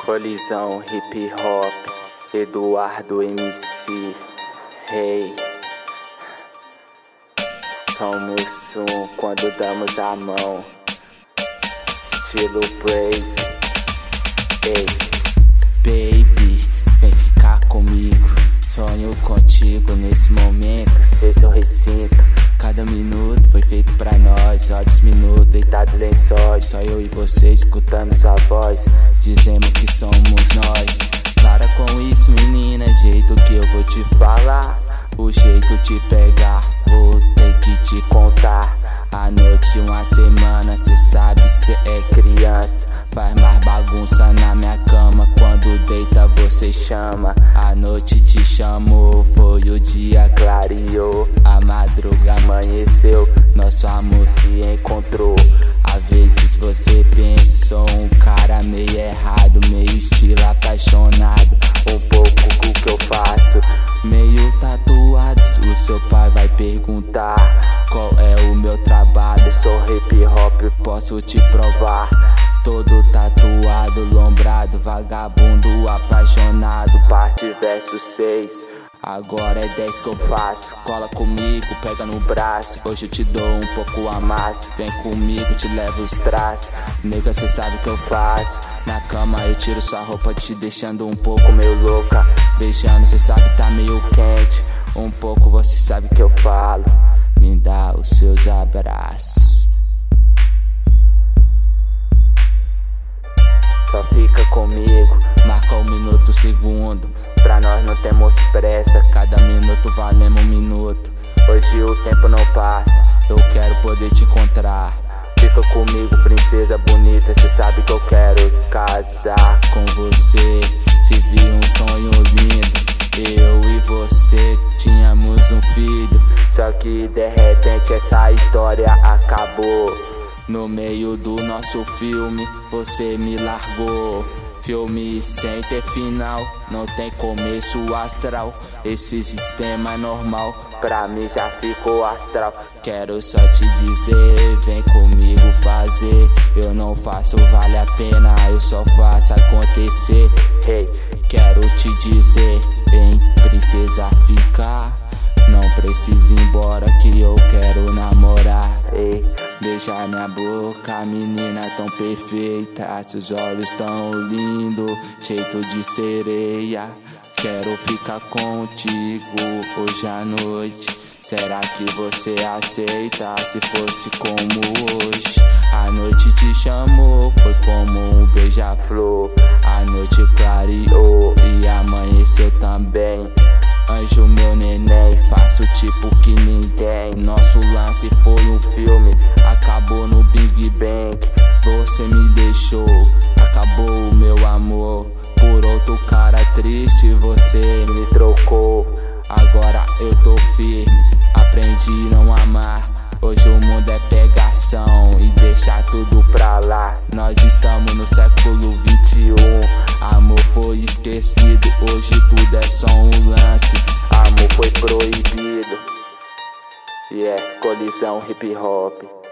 Colisão hip hop, Eduardo MC, Rei. Somos um quando damos a mão, estilo Praise. Ei, baby, vem ficar comigo. Sonho contigo nesse momento, sei seu recinto. Cada minuto foi feito pra nós, olhos minutos, deitados lençóis. Só eu e você escutando sua voz, dizendo que somos nós. Para com isso, menina, jeito que eu vou te falar, o jeito de pegar, vou ter que te contar. A noite, uma semana, cê sabe, cê é criança. Faz mais bagunça na minha cama, quando deita você chama. A noite te chamou, foi o dia clareou. A madruga amanheceu, nosso amor se encontrou. Às vezes você pensa, sou um cara meio errado, meio estilo apaixonado. Um pouco o que eu faço, meio tatuado. O seu pai vai perguntar qual é o meu trabalho. Sou hip hop, posso te provar. Todo tatuado, lombrado, vagabundo, apaixonado. Parte verso 6, agora é 10 que eu faço. Cola comigo, pega no braço, hoje eu te dou um pouco a mais. Vem comigo, te levo os traços, nega, cê sabe o que eu faço. Na cama eu tiro sua roupa, te deixando um pouco meio louca. Beijando, cê sabe tá meio quente, um pouco você sabe que eu falo. Me dá os seus abraços. Só fica comigo, marca um minuto, um segundo. Pra nós não temos pressa, cada minuto valendo um minuto. Hoje o tempo não passa, eu quero poder te encontrar. Fica comigo, princesa bonita, cê sabe que eu quero casar com você. Tive um sonho lindo, eu e você tínhamos um filho. Só que de repente essa história acabou. No meio do nosso filme, você me largou. Filme sem ter final, não tem começo astral. Esse sistema é normal, pra mim já ficou astral. Quero só te dizer, vem comigo fazer. Eu não faço, vale a pena, eu só faço acontecer. Hey, quero te dizer, vem princesa ficar. Não precisa ir embora que eu quero namorar. Ei, beija minha boca, menina tão perfeita. Seus olhos tão lindos, jeito de sereia. Quero ficar contigo hoje à noite. Será que você aceita se fosse como hoje? A noite te chamou, foi como um beija-flor. A noite clareou e amanheceu também. Anjo meu neném, faço tipo que ninguém. Nosso lance foi um filme, acabou no Big Bang. Você me deixou, acabou o meu amor. Por outro cara triste você me trocou. Agora eu tô firme, aprendi não amar. Hoje o mundo é pegação e deixar tudo pra lá. Nós estamos no século 21, amor foi esquecido. Hoje tudo é só um lance, amor foi proibido. Colisão hip hop.